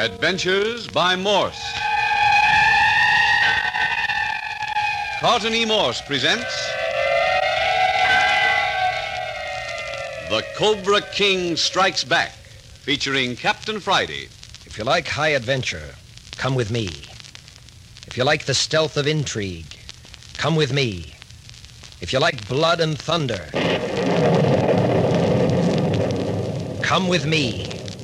Adventures by Morse. Carlton E. Morse presents The Cobra King Strikes Back, featuring Captain Friday. If you like high adventure, come with me. If you like the stealth of intrigue, come with me. If you like blood and thunder, come with me.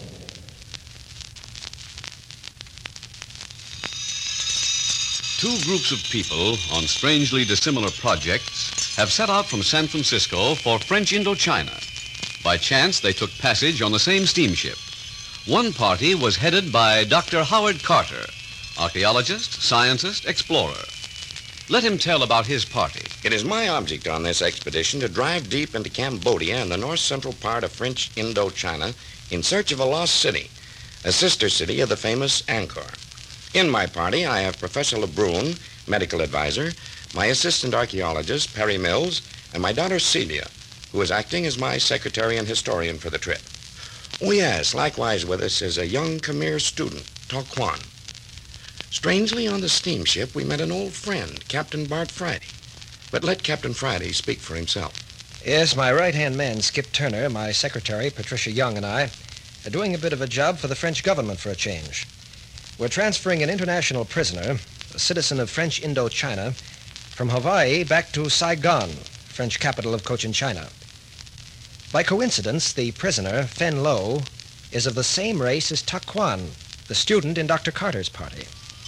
Two groups of people on strangely dissimilar projects have set out from San Francisco for French Indochina. By chance, they took passage on the same steamship. One party was headed by Dr. Howard Carter, archaeologist, scientist, explorer. Let him tell about his party. It is my object on this expedition to drive deep into Cambodia and the north-central part of French Indochina in search of a lost city, a sister city of the famous Angkor. In my party, I have Professor Lebrun, medical advisor, my assistant archaeologist, Perry Mills, and my daughter Celia, who is acting as my secretary and historian for the trip. Oh, yes, likewise with us is a young Khmer student, Tok Kwan. Strangely, on the steamship, we met an old friend, Captain Bart Friday. But let Captain Friday speak for himself. Yes, my right-hand man, Skip Turner, my secretary, Patricia Young, and I are doing a bit of a job for the French government for a change. We're transferring an international prisoner, a citizen of French Indochina, from Hawaii back to Saigon, French capital of Cochin China. By coincidence, the prisoner, Fen Lo, is of the same race as Tok Kwan, the student in Dr. Carter's party.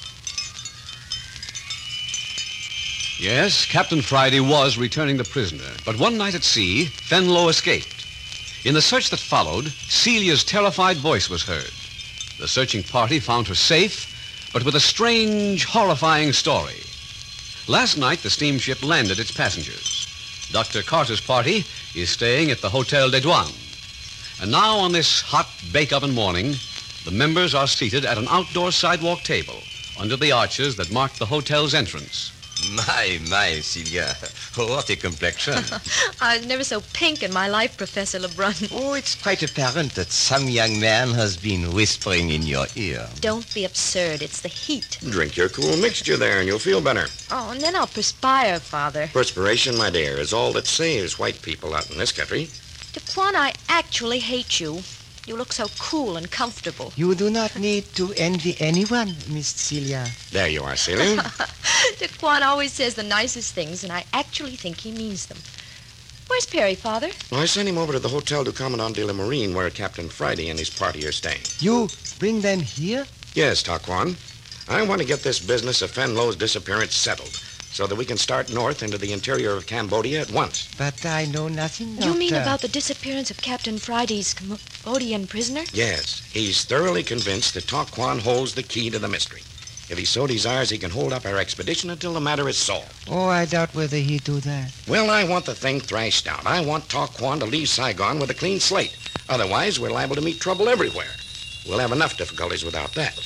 Yes, Captain Friday was returning the prisoner, but one night at sea, Fen Lo escaped. In the search that followed, Celia's terrified voice was heard. The searching party found her safe, but with a strange, horrifying story. Last night, the steamship landed its passengers. Dr. Carter's party is staying at the Hotel des Douanes. And now, on this hot bake-oven morning, the members are seated at an outdoor sidewalk table under the arches that mark the hotel's entrance. My, Celia. What a complexion. I was never so pink in my life, Professor Lebrun. Oh, it's quite apparent that some young man has been whispering in your ear. Don't be absurd. It's the heat. Drink your cool mixture there and you'll feel better. Oh, and then I'll perspire, Father. Perspiration, my dear, is all that saves white people out in this country. Daquan, I actually hate you. You look so cool and comfortable. You do not need to envy anyone, Miss Celia. There you are, Celia. Daquan always says the nicest things, and I actually think he means them. Where's Perry, Father? Well, I sent him over to the Hotel du Commandant de la Marine, where Captain Friday and his party are staying. You bring them here? Yes, Tok Kwan. I want to get this business of Fen Lo's disappearance settled so that we can start north into the interior of Cambodia at once. But I know nothing, Doctor. You mean about the disappearance of Captain Friday's Cambodian prisoner? Yes. He's thoroughly convinced that Tok Kwan holds the key to the mystery. If he so desires, he can hold up our expedition until the matter is solved. Oh, I doubt whether he'd do that. Well, I want the thing thrashed out. I want Tok Kwan to leave Saigon with a clean slate. Otherwise, we're liable to meet trouble everywhere. We'll have enough difficulties without that.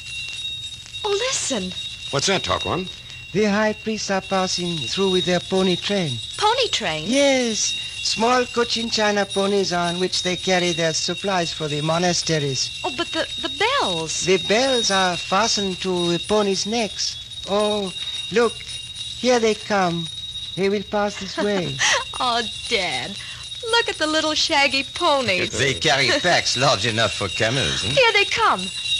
Oh, listen. What's that, Tok Kwan? The high priests are passing through with their pony train. Pony train? Yes, small Cochin China ponies on which they carry their supplies for the monasteries. Oh, but the bells. The bells are fastened to the ponies' necks. Oh, look, here they come. They will pass this way. Oh, Dad, look at the little shaggy ponies. They carry packs large enough for camels. Here they come.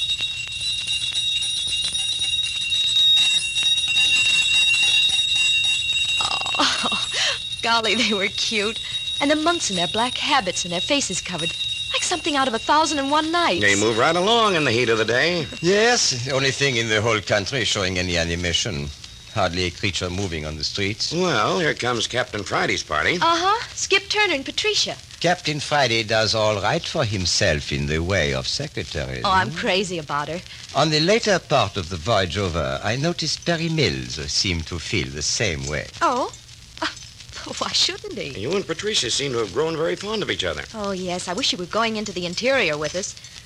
Golly, they were cute. And the monks in their black habits and their faces covered, like something out of 1001 Nights. They move right along in the heat of the day. Yes, the only thing in the whole country showing any animation. Hardly a creature moving on the streets. Well, here comes Captain Friday's party. Uh-huh. Skip Turner and Patricia. Captain Friday does all right for himself in the way of secretaries. Oh, I'm crazy about her. On the later part of the voyage over, I noticed Perry Mills seemed to feel the same way. Oh? Why shouldn't he? You and Patricia seem to have grown very fond of each other. Oh, yes. I wish you were going into the interior with us.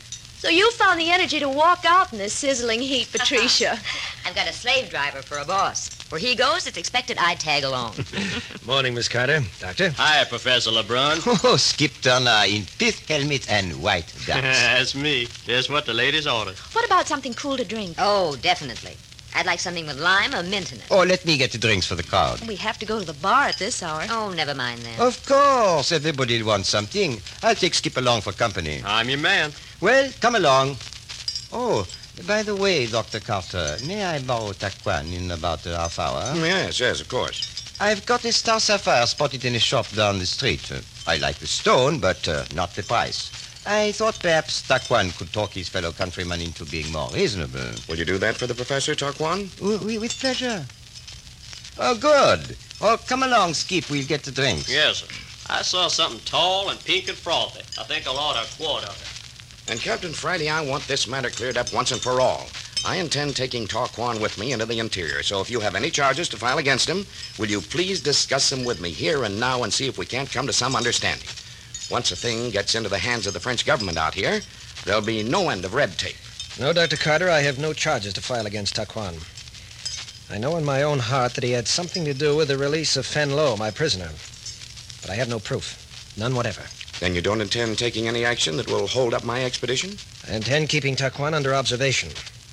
So you found the energy to walk out in this sizzling heat, Patricia. I've got a slave driver for a boss. Where he goes, it's expected I tag along. Morning, Miss Carter. Doctor? Hi, Professor LeBrun. Oh, Skip Turner in pith helmet and white ducks. That's me. Just what the ladies ordered. What about something cool to drink? Oh, definitely. I'd like something with lime or mint in it. Oh, let me get the drinks for the crowd. We have to go to the bar at this hour. Oh, never mind then. Of course, everybody wants something. I'll take Skip along for company. I'm your man. Well, come along. Oh, by the way, Dr. Carter, may I borrow Taquan in about a half hour? Yes, of course. I've got a star sapphire spotted in a shop down the street. I like the stone, but not the price. I thought perhaps Taquan could talk his fellow countryman into being more reasonable. Will you do that for the professor, Taquan? With pleasure. Oh, good. Oh, come along, Skip. We'll get the drinks. Yes, sir. I saw something tall and pink and frothy. I think I'll order a quart of it. And Captain Friday, I want this matter cleared up once and for all. I intend taking Taquan with me into the interior, so if you have any charges to file against him, will you please discuss them with me here and now and see if we can't come to some understanding. Once a thing gets into the hands of the French government out here, there'll be no end of red tape. No, Dr. Carter, I have no charges to file against Taquan. I know in my own heart that he had something to do with the release of Fenlo, my prisoner. But I have no proof. None whatever. Then you don't intend taking any action that will hold up my expedition? I intend keeping Taquan under observation.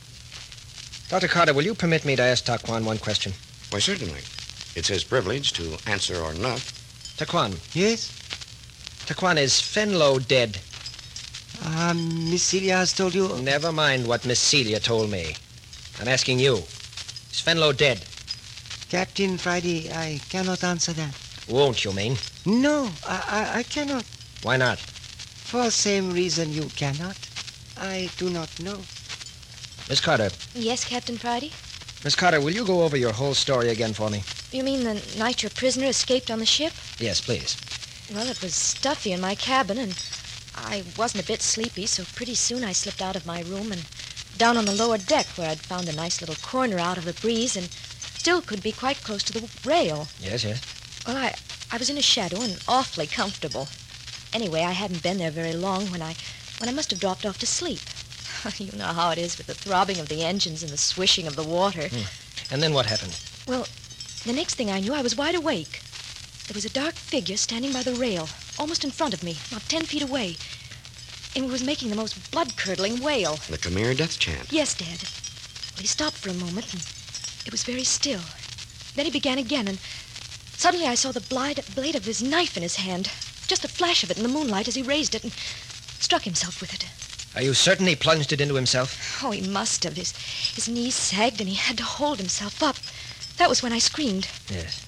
Dr. Carter, will you permit me to ask Taquan one question? Why, certainly. It's his privilege to answer or not. Taquan. Yes? Taquan, is Fenlo dead? Miss Celia has told you... Never mind what Miss Celia told me. I'm asking you. Is Fenlo dead? Captain Friday, I cannot answer that. Won't you mean? No, I cannot. Why not? For the same reason you cannot. I do not know. Miss Carter. Yes, Captain Friday? Miss Carter, will you go over your whole story again for me? You mean the night your prisoner escaped on the ship? Yes, please. Well, it was stuffy in my cabin, and I wasn't a bit sleepy, so pretty soon I slipped out of my room and down on the lower deck where I'd found a nice little corner out of the breeze and still could be quite close to the rail. Yes, yes. Well, I was in a shadow and awfully comfortable. Anyway, I hadn't been there very long when I must have dropped off to sleep. You know how it is with the throbbing of the engines and the swishing of the water. And then what happened? Well, the next thing I knew, I was wide awake. There was a dark figure standing by the rail, almost in front of me, about 10 feet away. And he was making the most blood-curdling wail. The Khmer death chant. Yes, Dad. Well, he stopped for a moment, and it was very still. Then he began again, and suddenly I saw the blade of his knife in his hand. Just a flash of it in the moonlight as he raised it and struck himself with it. Are you certain he plunged it into himself? Oh, he must have. His knees sagged, and he had to hold himself up. That was when I screamed. Yes.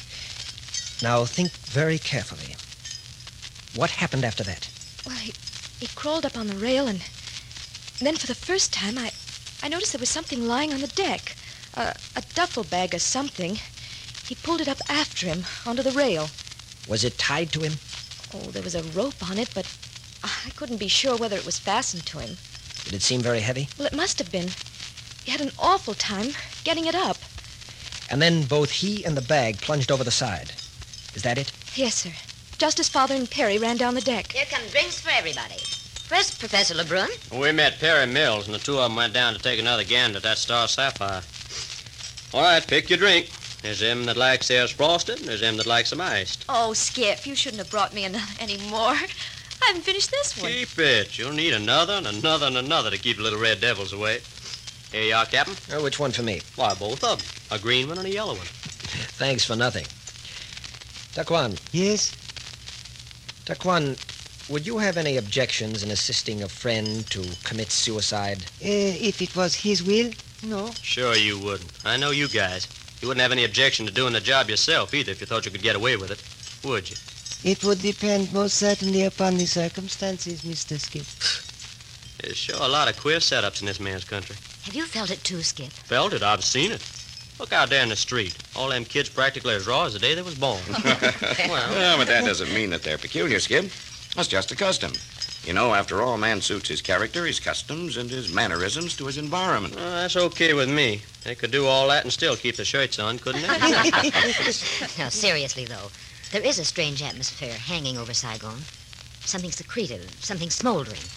Now, think very carefully. What happened after that? Well, he crawled up on the rail, and then for the first time, I noticed there was something lying on the deck. A duffel bag or something. He pulled it up after him, onto the rail. Was it tied to him? Oh, there was a rope on it, but I couldn't be sure whether it was fastened to him. Did it seem very heavy? Well, it must have been. He had an awful time getting it up. And then both he and the bag plunged over the side. Is that it? Yes, sir. Just as Father and Perry ran down the deck. Here come drinks for everybody. First, Professor LeBrun. We met Perry Mills, and the two of them went down to take another gander at that Star Sapphire. All right, pick your drink. There's them that likes theirs frosted, and there's them that likes them iced. Oh, Skip, you shouldn't have brought me any more. I haven't finished this one. Keep it. You'll need another and another and another to keep the little red devils away. Here you are, Captain. Oh, which one for me? Why, both of them. A green one and a yellow one. Thanks for nothing. Taquan. Yes? Taquan, would you have any objections in assisting a friend to commit suicide? If it was his will, no. Sure you wouldn't. I know you guys. You wouldn't have any objection to doing the job yourself either if you thought you could get away with it, would you? It would depend most certainly upon the circumstances, Mr. Skip. There's sure a lot of queer setups in this man's country. Have you felt it too, Skip? Felt it. I've seen it. Look out there in the street. All them kids practically as raw as the day they was born. Well, but that doesn't mean that they're peculiar, Skip. That's just a custom. You know, after all, man suits his character, his customs, and his mannerisms to his environment. Well, that's okay with me. They could do all that and still keep the shirts on, couldn't they? Now, seriously, though, there is a strange atmosphere hanging over Saigon. Something secretive, something smoldering.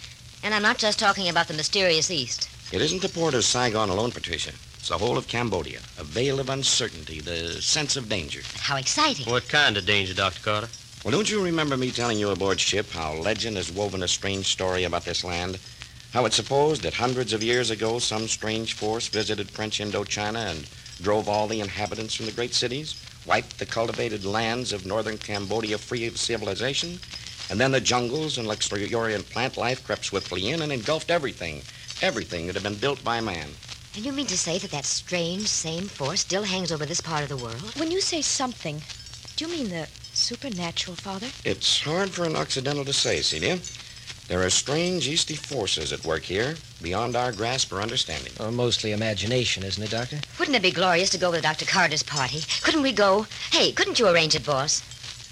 And I'm not just talking about the mysterious East. It isn't the port of Saigon alone, Patricia. It's the whole of Cambodia. A veil of uncertainty, the sense of danger. How exciting. What kind of danger, Dr. Carter? Well, don't you remember me telling you aboard ship how legend has woven a strange story about this land? How it's supposed that hundreds of years ago some strange force visited French Indochina and drove all the inhabitants from the great cities, wiped the cultivated lands of northern Cambodia free of civilization, and then the jungles and luxuriant plant life crept swiftly in and engulfed everything that had been built by man. And you mean to say that that strange, same force still hangs over this part of the world? When you say something, do you mean the supernatural, Father? It's hard for an Occidental to say, Celia. There are strange Easty forces at work here, beyond our grasp or understanding. Oh, mostly imagination, isn't it, Doctor? Wouldn't it be glorious to go with Dr. Carter's party? Couldn't we go? Hey, couldn't you arrange it, boss?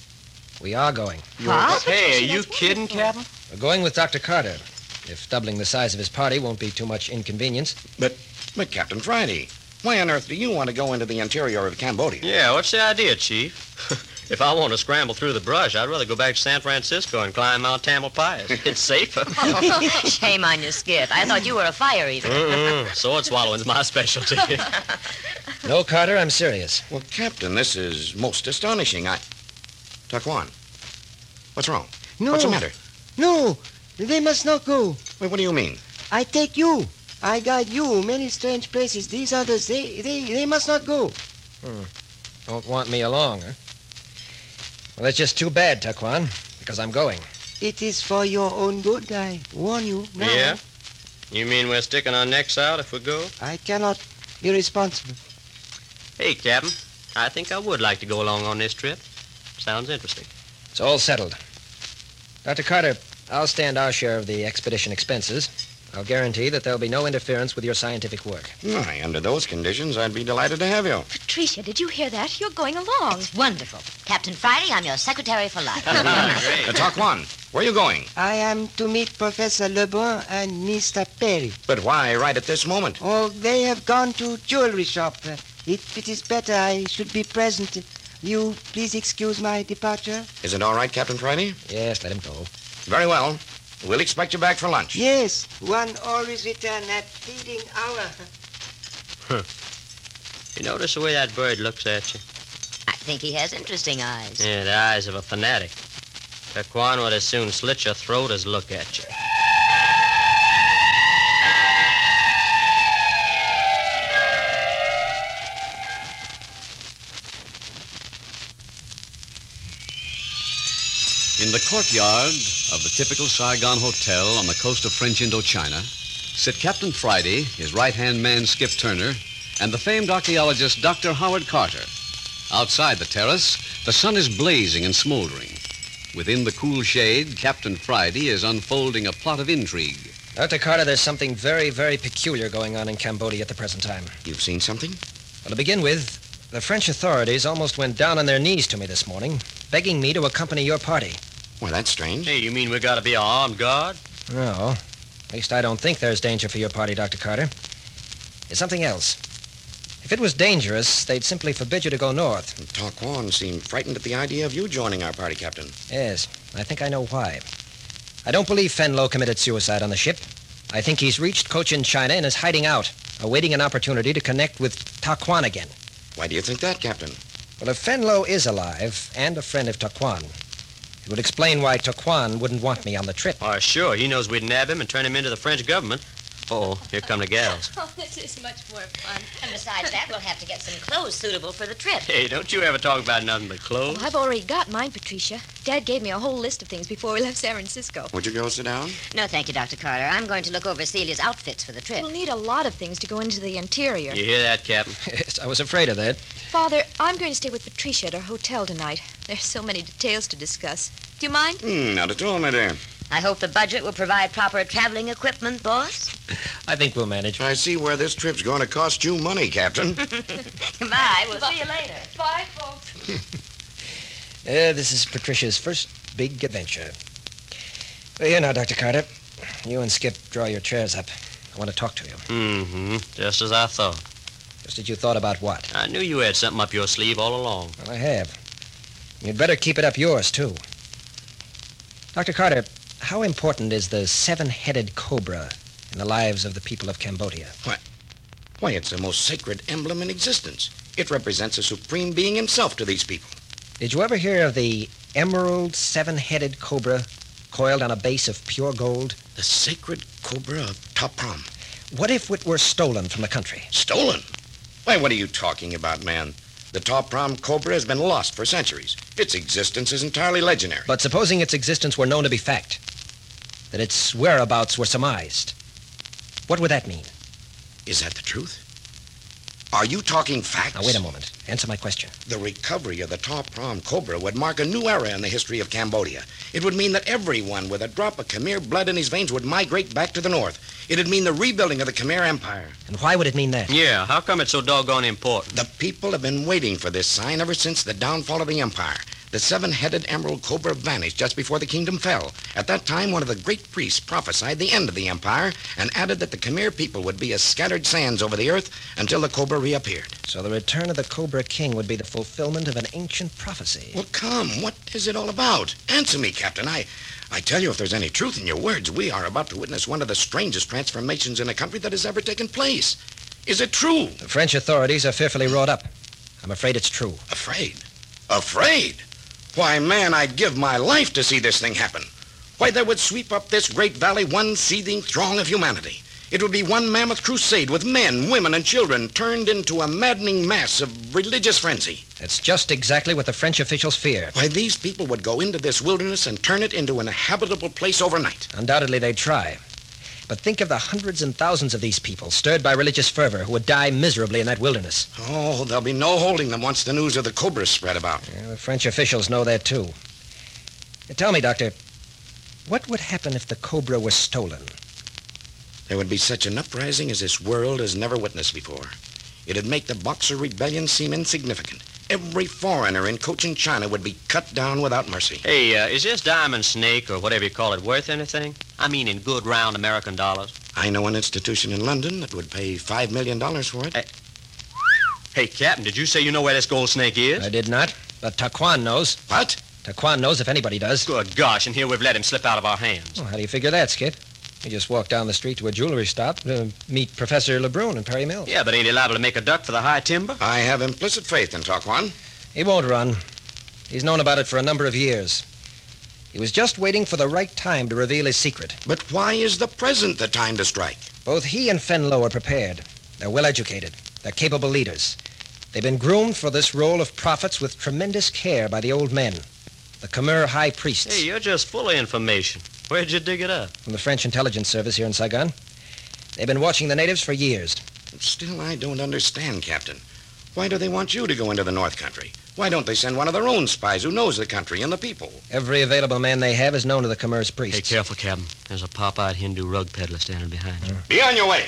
We are going. What? Hey, are you kidding, Captain? We're going with Dr. Carter. If doubling the size of his party won't be too much inconvenience. But Captain Friday, why on earth do you want to go into the interior of Cambodia? Yeah, what's the idea, Chief? If I want to scramble through the brush, I'd rather go back to San Francisco and climb Mount Tamalpais. It's safer. Shame on you, Skip. I thought you were a fire eater. Sword swallowing's my specialty. No, Carter, I'm serious. Well, Captain, this is most astonishing. Taquan, what's wrong? No. What's the matter? No, they must not go. Wait, what do you mean? I take you. I guide you many strange places. These others, they must not go. Don't want me along, huh? Well, that's just too bad, Taquan, because I'm going. It is for your own good, I warn you now. Yeah? You mean we're sticking our necks out if we go? I cannot be responsible. Hey, Captain, I think I would like to go along on this trip. Sounds interesting. It's all settled. Dr. Carter, I'll stand our share of the expedition expenses. I'll guarantee that there'll be no interference with your scientific work. Why, under those conditions, I'd be delighted to have you. Patricia, did you hear that? You're going along. It's wonderful. Captain Friday, I'm your secretary for life. Great. Taquan, where are you going? I am to meet Professor Lebrun and Mr. Perry. But why right at this moment? Oh, they have gone to jewelry shop. If it is better, I should be present. You please excuse my departure? Is it all right, Captain Friday? Yes, let him go. Very well. We'll expect you back for lunch. Yes, one always return at feeding hour. You notice the way that bird looks at you? I think he has interesting eyes. Yeah, the eyes of a fanatic. Taquan would as soon slit your throat as look at you. In the courtyard of the typical Saigon hotel on the coast of French Indochina sit Captain Friday, his right-hand man Skip Turner, and the famed archaeologist Dr. Howard Carter. Outside the terrace, the sun is blazing and smoldering. Within the cool shade, Captain Friday is unfolding a plot of intrigue. Dr. Carter, there's something very, very peculiar going on in Cambodia at the present time. You've seen something? Well, to begin with, the French authorities almost went down on their knees to me this morning, begging me to accompany your party. Well, that's strange. Hey, you mean we gotta be an armed guard? No. At least I don't think there's danger for your party, Dr. Carter. There's something else. If it was dangerous, they'd simply forbid you to go north. Taquan seemed frightened at the idea of you joining our party, Captain. Yes, I think I know why. I don't believe Fenlo committed suicide on the ship. I think he's reached Cochin China and is hiding out, awaiting an opportunity to connect with Taquan again. Why do you think that, Captain? Well, if Fenlo is alive and a friend of Taquan, it would explain why Taquan wouldn't want me on the trip. Oh, sure. He knows we'd nab him and turn him into the French government. Oh, here come the gals. Oh, this is much more fun. And besides that, we'll have to get some clothes suitable for the trip. Hey, don't you ever talk about nothing but clothes? Well, I've already got mine, Patricia. Dad gave me a whole list of things before we left San Francisco. Would you go sit down? No, thank you, Dr. Carter. I'm going to look over Celia's outfits for the trip. We'll need a lot of things to go into the interior. You hear that, Captain? Yes, I was afraid of that. Father, I'm going to stay with Patricia at her hotel tonight. There's so many details to discuss. Do you mind? Not at all, my dear. I hope the budget will provide proper traveling equipment, boss. I think we'll manage. I see where this trip's going to cost you money, Captain. Goodbye. We'll see you later. Bye, folks. This is Patricia's first big adventure. Well, here now, Dr. Carter. You and Skip draw your chairs up. I want to talk to you. Mm-hmm. Just as I thought. Just as you thought about what? I knew you had something up your sleeve all along. Well, I have. You'd better keep it up yours, too. Dr. Carter, how important is the seven-headed cobra in the lives of the people of Cambodia? Why, it's the most sacred emblem in existence. It represents a supreme being himself to these people. Did you ever hear of the emerald seven-headed cobra coiled on a base of pure gold? The sacred cobra of Ta Prohm. What if it were stolen from the country? Stolen? Why, what are you talking about, man? The Ta Prohm cobra has been lost for centuries. Its existence is entirely legendary. But supposing its existence were known to be fact, that its whereabouts were surmised, what would that mean? Is that the truth? Are you talking facts? Now, wait a moment. Answer my question. The recovery of the Ta Prohm cobra would mark a new era in the history of Cambodia. It would mean that everyone with a drop of Khmer blood in his veins would migrate back to the north. It'd mean the rebuilding of the Khmer Empire. And why would it mean that? Yeah, how come it's so doggone important? The people have been waiting for this sign ever since the downfall of the empire. The seven-headed emerald cobra vanished just before the kingdom fell. At that time, one of the great priests prophesied the end of the empire and added that the Khmer people would be as scattered sands over the earth until the cobra reappeared. So the return of the Cobra King would be the fulfillment of an ancient prophecy. Well, come, what is it all about? Answer me, Captain. I tell you, if there's any truth in your words, we are about to witness one of the strangest transformations in a country that has ever taken place. Is it true? The French authorities are fearfully wrought up. I'm afraid it's true. Afraid? Afraid? Why, man, I'd give my life to see this thing happen. Why, they would sweep up this great valley one seething throng of humanity. It would be one mammoth crusade with men, women, and children turned into a maddening mass of religious frenzy. That's just exactly what the French officials fear. Why, these people would go into this wilderness and turn it into an habitable place overnight. Undoubtedly, they'd try. But think of the hundreds and thousands of these people, stirred by religious fervor, who would die miserably in that wilderness. Oh, there'll be no holding them once the news of the cobras spread about. Yeah, the French officials know that, too. Tell me, Doctor, what would happen if the cobra was stolen? There would be such an uprising as this world has never witnessed before. It'd make the Boxer Rebellion seem insignificant. Every foreigner in Cochin China would be cut down without mercy. Hey, is this diamond snake, or whatever you call it, worth anything? I mean, in good round American dollars. I know an institution in London that would pay $5 million for it. Hey, Captain, did you say you know where this gold snake is? I did not, but Taquan knows. What? Taquan knows if anybody does. Good gosh, and here we've let him slip out of our hands. Well, how do you figure that, Skip? He just walked down the street to a jewelry stop to meet Professor Lebrun in Perry Mills. Yeah, but ain't he liable to make a duck for the high timber? I have implicit faith in Taquan. He won't run. He's known about it for a number of years. He was just waiting for the right time to reveal his secret. But why is the present the time to strike? Both he and Fenlo are prepared. They're well-educated. They're capable leaders. They've been groomed for this role of prophets with tremendous care by the old men, the Khmer high priests. Hey, you're just full of information. Where'd you dig it up? From the French intelligence service here in Saigon. They've been watching the natives for years. Still, I don't understand, Captain. Why do they want you to go into the North Country? Why don't they send one of their own spies who knows the country and the people? Every available man they have is known to the Khmer's priests. Hey, careful, Captain. There's a pop-eyed Hindu rug peddler standing behind you. Be on your way.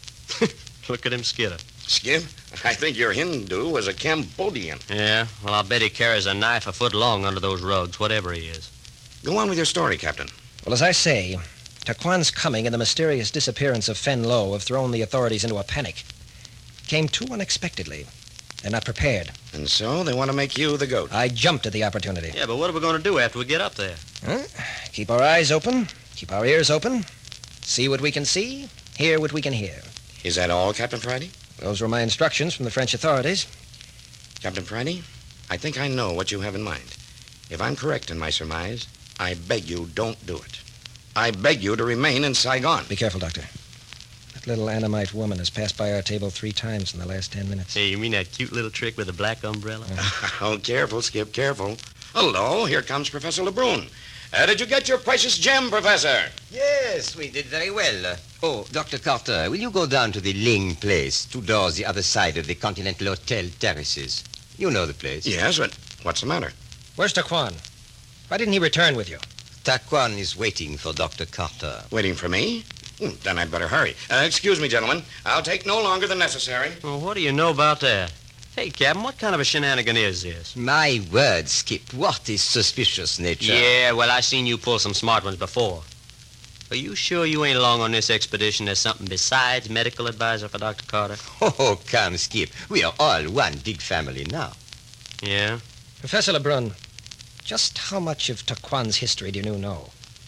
Look at him skitter. Skip, I think your Hindu was a Cambodian. Yeah, well, I'll bet he carries a knife a foot long under those rugs, whatever he is. Go on with your story, Captain. Well, as I say, Taquan's coming and the mysterious disappearance of Fen Lo have thrown the authorities into a panic. Came too unexpectedly. They're not prepared. And so they want to make you the goat. I jumped at the opportunity. Yeah, but what are we going to do after we get up there? Huh? Keep our eyes open, keep our ears open, see what we can see, hear what we can hear. Is that all, Captain Friday? Those were my instructions from the French authorities. Captain Friday, I think I know what you have in mind. If I'm correct in my surmise, I beg you don't do it. I beg you to remain in Saigon. Be careful, Doctor. That little Annamite woman has passed by our table 3 times in the last 10 minutes. Hey, you mean that cute little trick with the black umbrella? Oh, careful, Skip, careful. Hello, here comes Professor Lebrun. Did you get your precious gem, Professor? Yes, we did very well. Oh, Dr. Carter, will you go down to the Ling place, 2 doors the other side of the Continental Hotel terraces? You know the place. Yes, but what's the matter? Where's Taquan? Why didn't he return with you? Taquan is waiting for Dr. Carter. Waiting for me? Then I'd better hurry. Excuse me, gentlemen. I'll take no longer than necessary. Well, what do you know about that? Hey, Captain, what kind of a shenanigan is this? My word, Skip, what is suspicious nature? Yeah, well, I seen you pull some smart ones before. Are you sure you ain't along on this expedition as something besides medical advisor for Dr. Carter? Oh, come, Skip. We are all one big family now. Yeah? Professor Lebrun, just how much of Taquan's history do you know?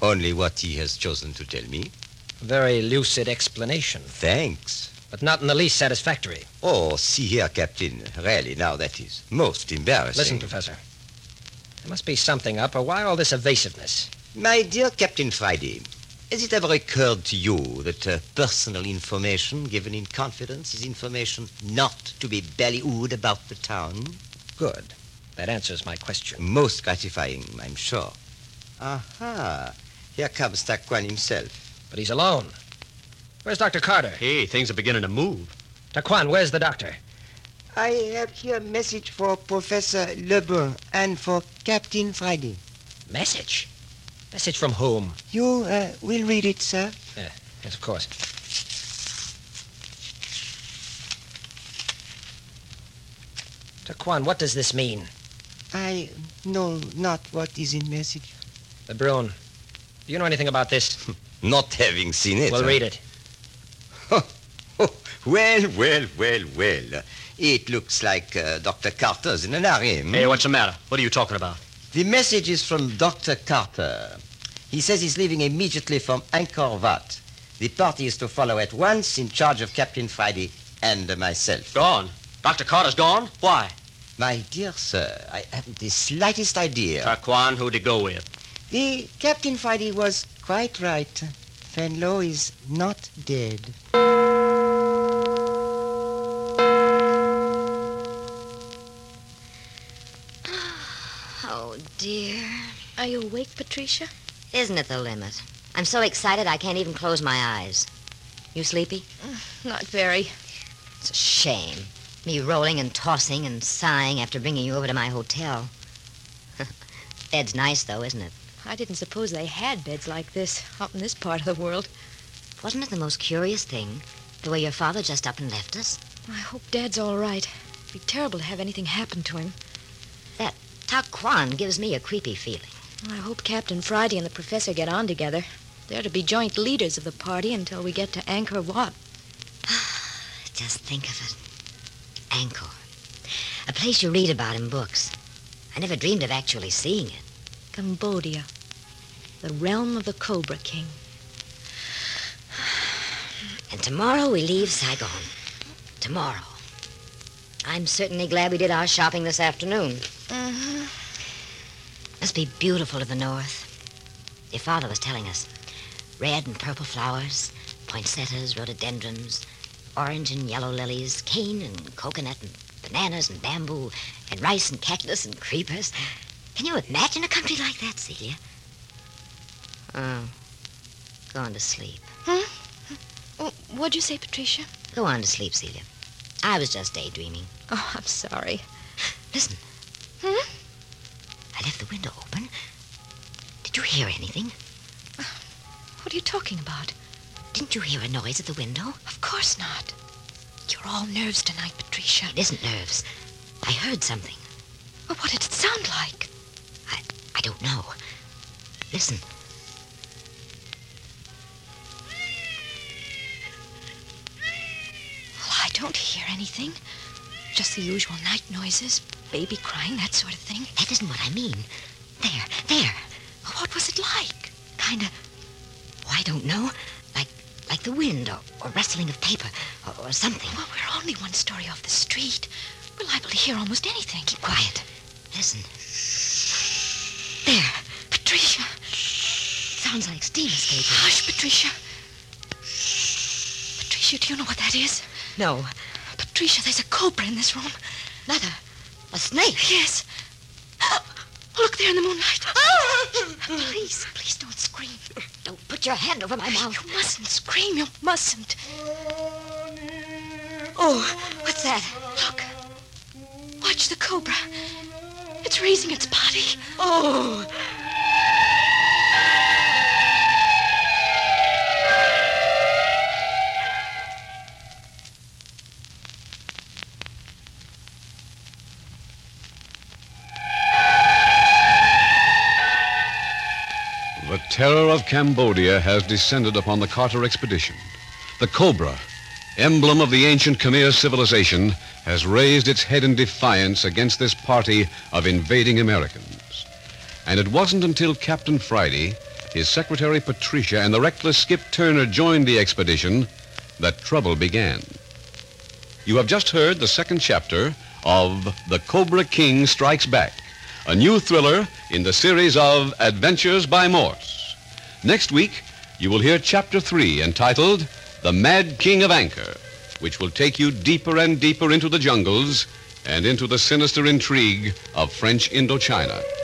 Only what he has chosen to tell me. Very lucid explanation, Thanks. but not in the least satisfactory. Oh, see here, Captain. Really, now that is most embarrassing. Listen, Professor. There must be something up, or why all this evasiveness? My dear Captain Friday, has it ever occurred to you that personal information given in confidence is information not to be ballyhooed about the town? Good. That answers my question. Most gratifying, I'm sure. Aha. Here comes Taquan himself. But he's alone. Where's Dr. Carter? Hey, things are beginning to move. Taquan, where's the doctor? I have here a message for Professor Lebrun and for Captain Friday. Message? Message from whom? You will read it, sir. Yes, of course. Taquan, what does this mean? I know not what is in message. Lebrun, do you know anything about this? Not having seen it. Well, read it. Well. It looks like Dr. Carter's in an hurry. Hey, what's the matter? What are you talking about? The message is from Dr. Carter. He says he's leaving immediately from Angkor Wat. The party is to follow at once in charge of Captain Friday and myself. Gone. Dr. Carter's gone? Why? My dear sir, I haven't the slightest idea. Taquan, who'd he go with? The Captain Friday was quite right. Fenlo is not dead. Oh, dear. Are you awake, Patricia? Isn't it the limit? I'm so excited I can't even close my eyes. You sleepy? Not very. It's a shame. Me rolling and tossing and sighing after bringing you over to my hotel. Bed's nice, though, isn't it? I didn't suppose they had beds like this out in this part of the world. Wasn't it the most curious thing, the way your father just up and left us? I hope Dad's all right. It'd be terrible to have anything happen to him. That Taquan gives me a creepy feeling. I hope Captain Friday and the professor get on together. They're to be joint leaders of the party until we get to Angkor Wat. Just think of it. Angkor. A place you read about in books. I never dreamed of actually seeing it. Cambodia. The realm of the Cobra King. And tomorrow we leave Saigon. Tomorrow. I'm certainly glad we did our shopping this afternoon. Mm-hmm. Must be beautiful to the north. Your father was telling us. Red and purple flowers, poinsettias, rhododendrons, orange and yellow lilies, cane and coconut and bananas and bamboo, and rice and cactus and creepers. Can you imagine a country like that, Celia? Oh, go on to sleep. What'd you say, Patricia? Go on to sleep, Celia. I was just daydreaming. Oh, I'm sorry. Listen. I left the window open. Did you hear anything? What are you talking about? Didn't you hear a noise at the window? Of course not. You're all nerves tonight, Patricia. It isn't nerves. I heard something. Well, what did it sound like? I don't know. Listen. Well, I don't hear anything. Just the usual night noises, baby crying, that sort of thing. That isn't what I mean. There. What was it like? Kinda, I don't know. Like the wind or rustling of paper or something. Well, we're only one story off the street. We're liable to hear almost anything. Keep quiet. Listen. There. Patricia. Sounds like steam escaping. Hush, Patricia. Patricia, do you know what that is? No. Patricia, there's a cobra in this room. Another? A snake? Yes. Oh, look there in the moonlight. Please don't scream. Don't put your hand over my mouth. You mustn't scream. You mustn't. Oh, what's that? Look. Watch the cobra. It's raising its body. Oh. The terror of Cambodia has descended upon the Carter expedition. The cobra, emblem of the ancient Khmer civilization, has raised its head in defiance against this party of invading Americans. And it wasn't until Captain Friday, his secretary Patricia, and the reckless Skip Turner joined the expedition that trouble began. You have just heard the second chapter of The Cobra King Strikes Back, a new thriller in the series of Adventures by Morse. Next week, you will hear Chapter 3, entitled The Mad King of Anchor, which will take you deeper and deeper into the jungles and into the sinister intrigue of French Indochina.